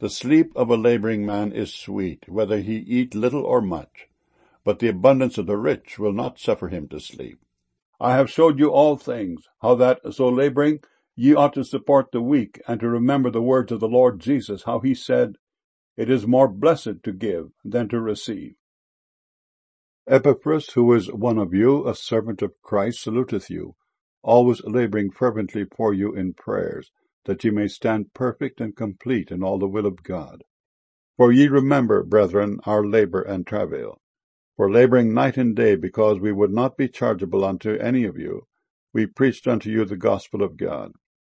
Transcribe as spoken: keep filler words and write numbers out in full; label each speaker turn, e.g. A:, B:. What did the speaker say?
A: The sleep of a laboring man is sweet, whether he eat little or much, but the abundance of the rich will not suffer him to sleep. I have showed you all things, how that, so laboring, ye ought to support the weak, and to remember the words of the Lord Jesus, how he said, It is more blessed to give than to receive. Epaphras, who is one of you, a servant of Christ, saluteth you, always laboring fervently for you in prayers, that ye may stand perfect and complete in all the will of God. For ye remember, brethren, our labour and travail. For labouring night and day, because we would not be chargeable unto any of you, we preached unto you the gospel of God.